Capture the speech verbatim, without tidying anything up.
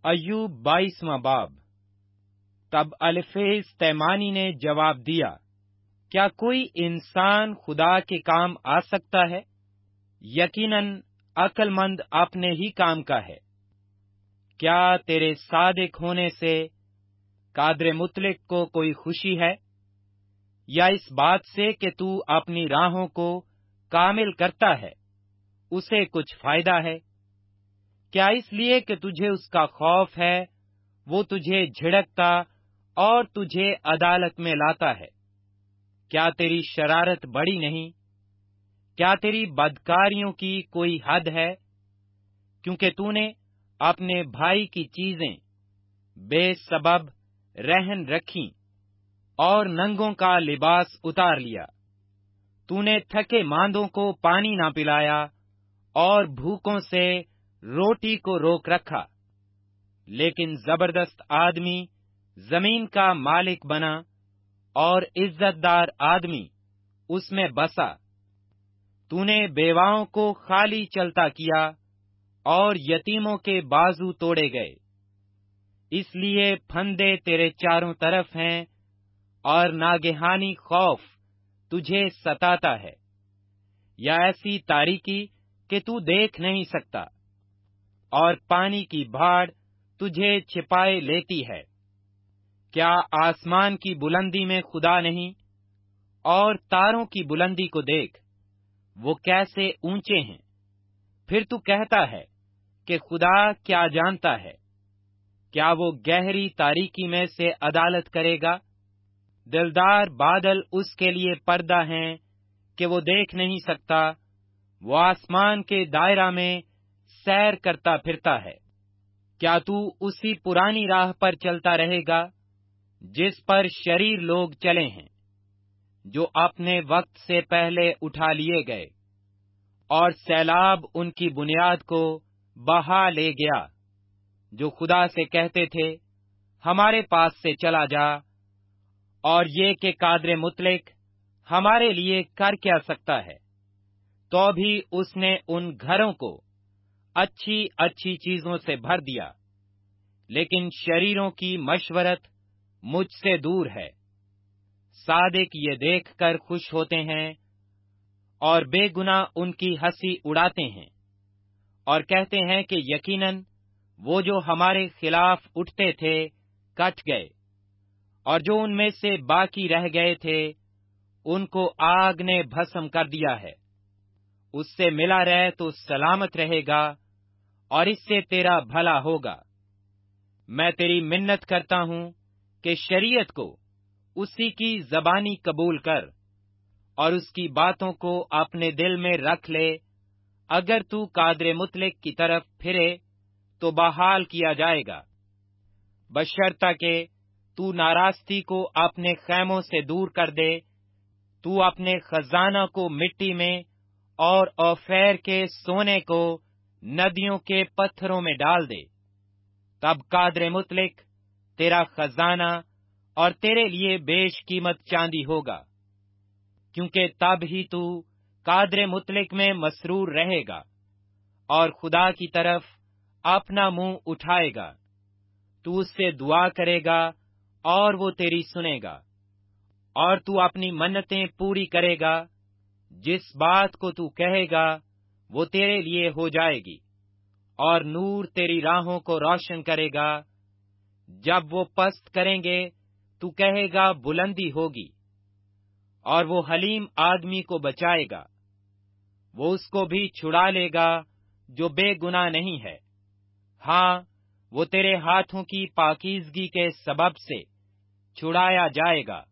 ایوب بائیسواں باب۔ تب الفیز تیمانی نے جواب دیا، کیا کوئی انسان خدا کے کام آ سکتا ہے؟ یقیناً عقل مند اپنے ہی کام کا ہے۔ کیا تیرے صادق ہونے سے قادر مطلق کو کوئی خوشی ہے، یا اس بات سے کہ تو اپنی راہوں کو کامل کرتا ہے اسے کچھ فائدہ ہے؟ کیا اس لیے کہ تجھے اس کا خوف ہے وہ تجھے جھڑکتا اور تجھے عدالت میں لاتا ہے؟ کیا تیری شرارت بڑی نہیں؟ کیا تیری بدکاریوں کی کوئی حد ہے؟ کیونکہ تو نے اپنے بھائی کی چیزیں بے سبب رہن رکھی اور ننگوں کا لباس اتار لیا۔ تو نے تھکے ماندوں کو پانی نہ پلایا اور بھوکوں سے روٹی کو روک رکھا۔ لیکن زبردست آدمی زمین کا مالک بنا اور عزت دار آدمی اس میں بسا۔ تو نے بیواؤں کو خالی چلتا کیا اور یتیموں کے بازو توڑے گئے۔ اس لیے پھندے تیرے چاروں طرف ہیں اور ناگہانی خوف تجھے ستاتا ہے، یا ایسی تاریکی کہ تو دیکھ نہیں سکتا، اور پانی کی بھاڑ تجھے چھپائے لیتی ہے۔ کیا آسمان کی بلندی میں خدا نہیں؟ اور تاروں کی بلندی کو دیکھ، وہ کیسے اونچے ہیں۔ پھر تو کہتا ہے کہ خدا کیا جانتا ہے؟ کیا وہ گہری تاریکی میں سے عدالت کرے گا؟ دلدار بادل اس کے لیے پردہ ہیں کہ وہ دیکھ نہیں سکتا، وہ آسمان کے دائرہ میں سیر کرتا پھرتا ہے۔ کیا تو اسی پرانی راہ پر چلتا رہے گا جس پر شریر لوگ چلے ہیں، جو اپنے وقت سے پہلے اٹھا لیے گئے، اور سیلاب ان کی بنیاد کو بہا لے گیا، جو خدا سے کہتے تھے ہمارے پاس سے چلا جا، اور یہ کہ قادر مطلق ہمارے لیے کر کیا سکتا ہے؟ تو بھی اس نے ان گھروں کو اچھی اچھی چیزوں سے بھر دیا، لیکن شریروں کی مشورت مجھ سے دور ہے۔ صادق یہ دیکھ کر خوش ہوتے ہیں اور بے گناہ ان کی ہنسی اڑاتے ہیں، اور کہتے ہیں کہ یقیناً وہ جو ہمارے خلاف اٹھتے تھے کٹ گئے، اور جو ان میں سے باقی رہ گئے تھے ان کو آگ نے بھسم کر دیا ہے۔ اس سے ملا رہ تو سلامت رہے گا، اور اس سے تیرا بھلا ہوگا۔ میں تیری منت کرتا ہوں کہ شریعت کو اسی کی زبانی قبول کر، اور اس کی باتوں کو اپنے دل میں رکھ لے۔ اگر تو قادر مطلق کی طرف پھرے تو بحال کیا جائے گا، بشرطہ کہ تو ناراستی کو اپنے خیموں سے دور کر دے۔ تو اپنے خزانہ کو مٹی میں اور اوفیر کے سونے کو ندیوں کے پتھروں میں ڈال دے۔ تب قادر مطلق تیرا خزانہ اور تیرے لیے بیش قیمت چاندی ہوگا، کیونکہ تب ہی تو قادر مطلق میں مسرور رہے گا اور خدا کی طرف اپنا منہ اٹھائے گا۔ تو اس سے دعا کرے گا اور وہ تیری سنے گا، اور تو اپنی منتیں پوری کرے گا۔ جس بات کو تو کہے گا وہ تیرے لیے ہو جائے گی، اور نور تیری راہوں کو روشن کرے گا۔ جب وہ پست کریں گے تو کہے گا بلندی ہوگی، اور وہ حلیم آدمی کو بچائے گا۔ وہ اس کو بھی چھڑا لے گا جو بے گناہ نہیں ہے۔ ہاں، وہ تیرے ہاتھوں کی پاکیزگی کے سبب سے چھڑایا جائے گا۔